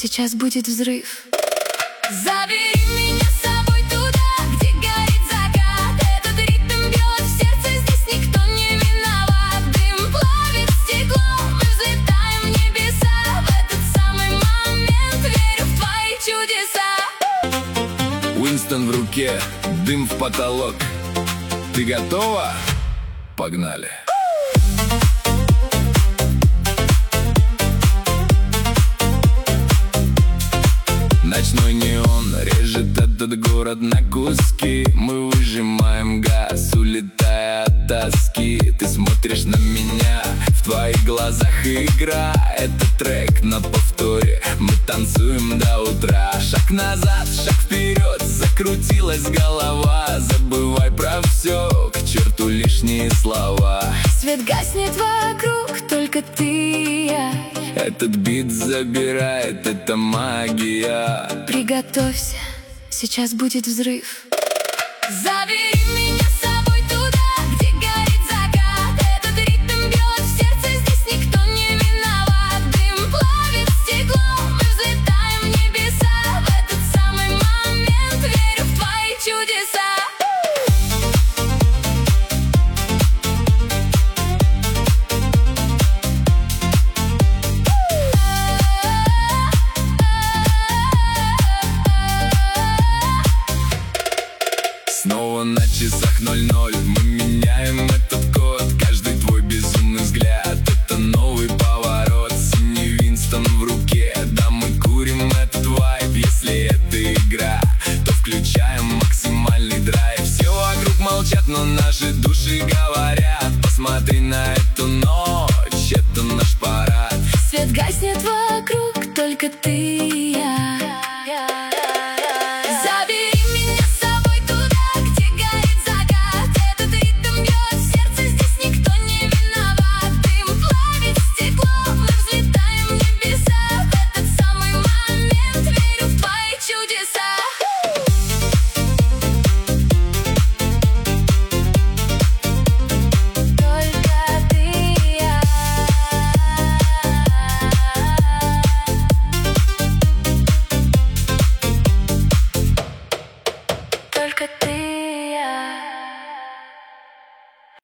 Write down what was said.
сейчас будет взрыв. Забери меня с собой туда, где горит закат. Этот ритм бьет в сердце, здесь никто не виноват. Дым плавит стекло, мы взлетаем в небеса. В этот самый момент верю в твои чудеса. Уинстон в руке, дым в потолок. Ты готова? Погнали! Ночной неон режет этот город на куски. Мы выжимаем газ, улетая от тоски. Ты смотришь на меня, в твоих глазах игра. Это трек на повторе, мы танцуем до утра. Шаг назад, шаг вперед, закрутилась голова. Забывай про все, к черту лишние слова. Свет гаснет вокруг, только ты и я. Этот бит забирает, это магия. Приготовься, сейчас будет взрыв. Забери меня с собой туда, где горит закат. Этот ритм бьет в сердце, здесь никто не виноват. Дым плавит стекло, мы взлетаем в небеса. В этот самый момент верю в твои чудеса. Снова на часах 00, мы меняем этот код. Каждый твой безумный взгляд — это новый поворот. Синий Винстон в руке, да мы курим этот вайб. Если это игра, то включаем максимальный драйв. Все вокруг молчат, но наши души говорят: посмотри на эту ночь, это наш парад. Свет гаснет вокруг, только ты